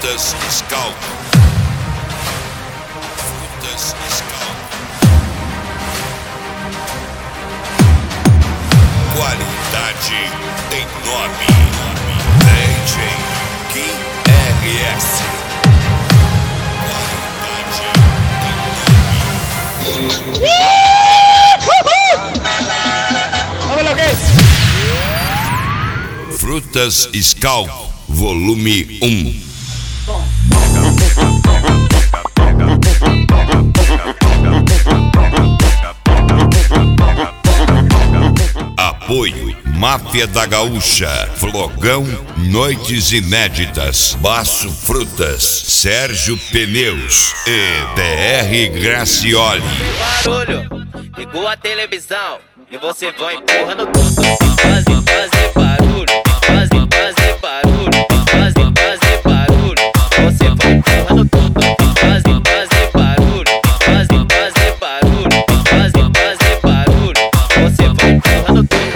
Frutas Scout. Frutas Scout. Qualidade tem nome. DJ QRS. Qualidade tem nome. Frutas Scout, volume 1. Apoio Máfia da Gaúcha, Flogão, Noites Inéditas, Baço Frutas, Sérgio Pneus e DR Gracioli. Barulho, ligou a televisão e você vai empurrando tudo. Fazer barulho, fazer barulho, fazer barulho. Você vai empurrando tudo. Fazer barulho, fazer barulho, fazer barulho. Você vai empurrando tudo.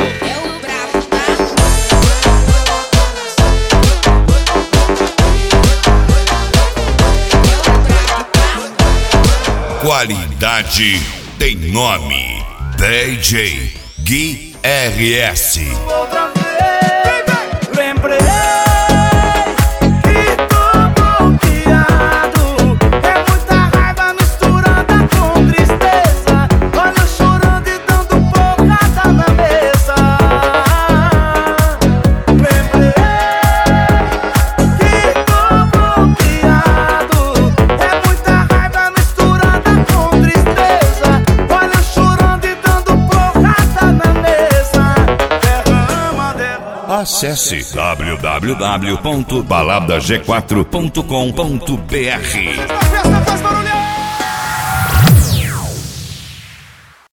Qualidade tem nome. DJ Gui RS. Outra vez, lembrei que tô bloqueado. É muita raiva misturada com tristeza. Olha eu chorando e dando porrada na mesa. Lembrei que tô bloqueado. É muita raiva misturada com tristeza. Olha eu chorando e dando porrada na mesa. Derrama. Acesse www.baladag4.com.br. Festa,